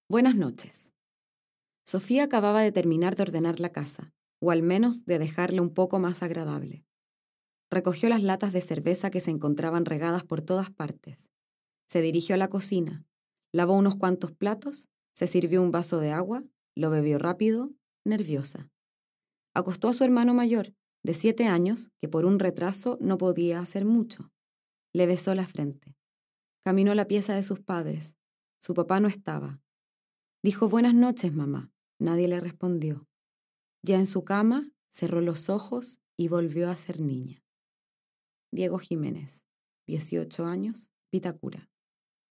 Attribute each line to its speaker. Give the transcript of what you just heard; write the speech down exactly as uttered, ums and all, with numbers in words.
Speaker 1: Buenas noches. Sofía acababa de terminar de ordenar la casa, o al menos de dejarla un poco más agradable. Recogió las latas de cerveza que se encontraban regadas por todas partes. Se dirigió a la cocina, lavó unos cuantos platos, se sirvió un vaso de agua, lo bebió rápido, nerviosa. Acostó a su hermano mayor, de siete años, que por un retraso no podía hacer mucho. Le besó la frente. Caminó a la pieza de sus padres. Su papá no estaba. Dijo buenas noches, mamá. Nadie le respondió. Ya en su cama, cerró los ojos y volvió a ser niña. Diego Jiménez, dieciocho años, Vitacura.